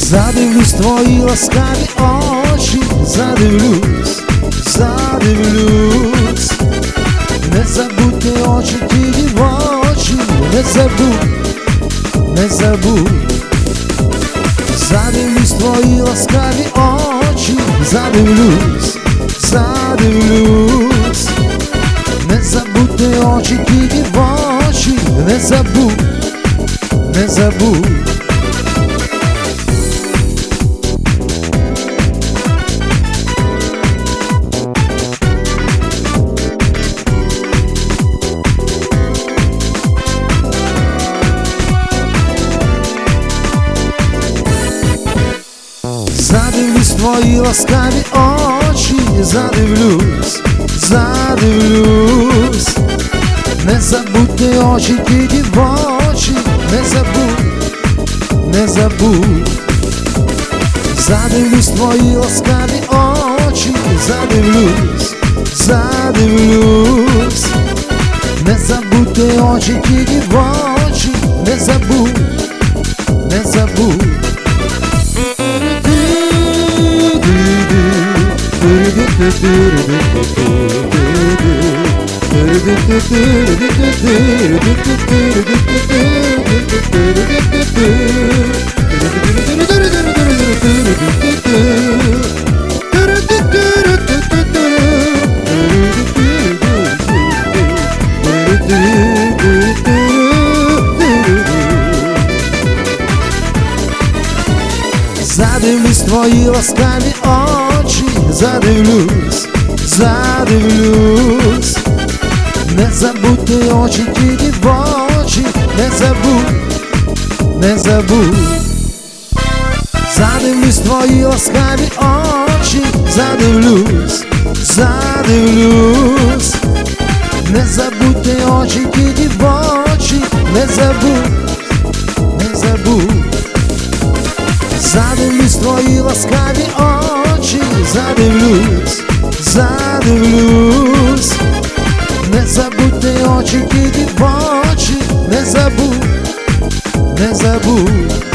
Задивлюсь твої ласкаві очі, задивлюсь, задивлюсь. Незабудьні очі, ті дівочі, не забудь, не забудь. Задивлюсь твої ласкаві очі, задивлюсь, задивлюсь. Незабудьні очі, ті дівочі, не забудь, не забудь. Задивлюсь твої ласкаві очі, задивлюсь, задивлюсь. Незабудьні очі, ті дівочі, не забудь, не забудь. Задивлюсь твої ласкаві очі, задивлюсь, задивлюсь. Незабудьні очі, ті дівочі, не забудь, не забудь. Задивлюсь твої ласкаві очі, задивлюсь, задивлюсь. Незабудьні очі, ті дівочі, не забудь, не забудь. Задивлюсь твої ласкаві очі, задивлюсь, задивлюсь. Незабудьні очі, ті дівочі, не забудь, не забудь. Задивлюсь твої ласкаві очі, задивлюсь, задивлюсь. Незабудьні очі, ті дівочі, не забудь, не забудь.